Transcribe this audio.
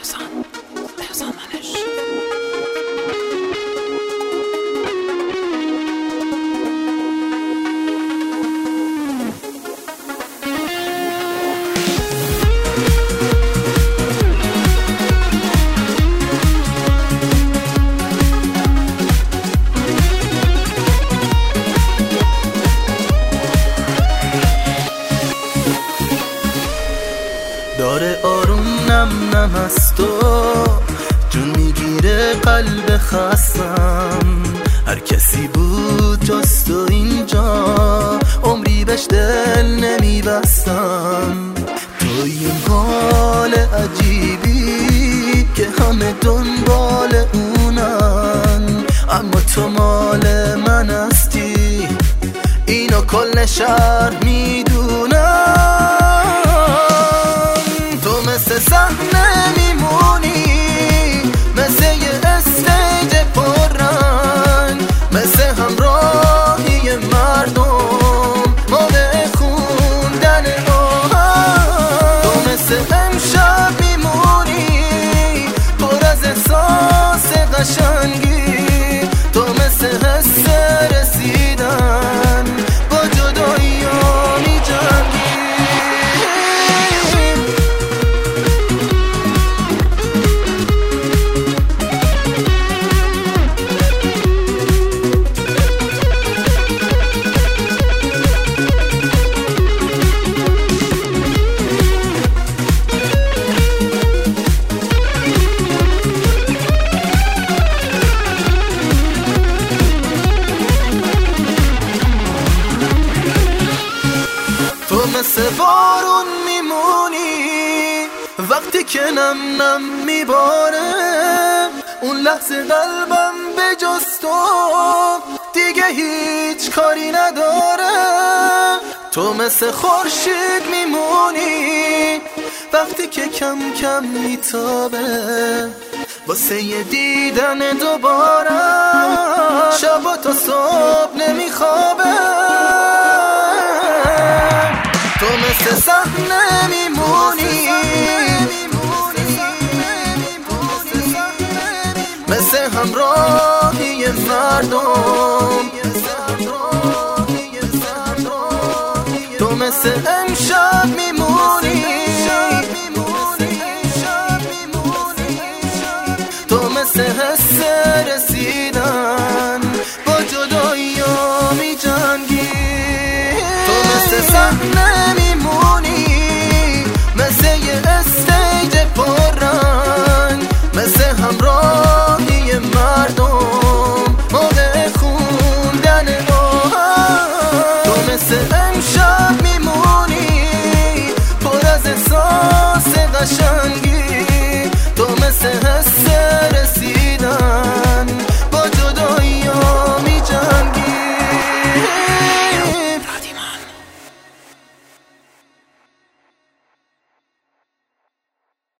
احسان منش. داره آروم نم نم از تو جون میگیره قلب خستم. هر کسی بود جز تو اینجا عمری بهش دل نمیبستم. تو این حال عجیبی که همه دنبال اونن، اما تو مال من هستی، اینو کل شهر میدونن. مثل صحنه میمونی، مثل یه استیج پررنگ، مثل همراهی مردم موقع خوندن آهنگ. تو مثل امشب میمونی، پر از احساس قشنگی. تو مثل حس رسیدن با جدایی ها میجنگی. مثل بارون میمونی وقتی که نم نم میباره. اون لحظه قلبم به جز تو دیگه هیچ کاری نداره. تو مثل خورشید میمونی وقتی که کم کم میتابه، واسه یه دیدن دوباره شب تا صبح نمیخوابه. تو مثل صحنه میمونی، مثل همراهی مردم. تو مثل امشب میمونی،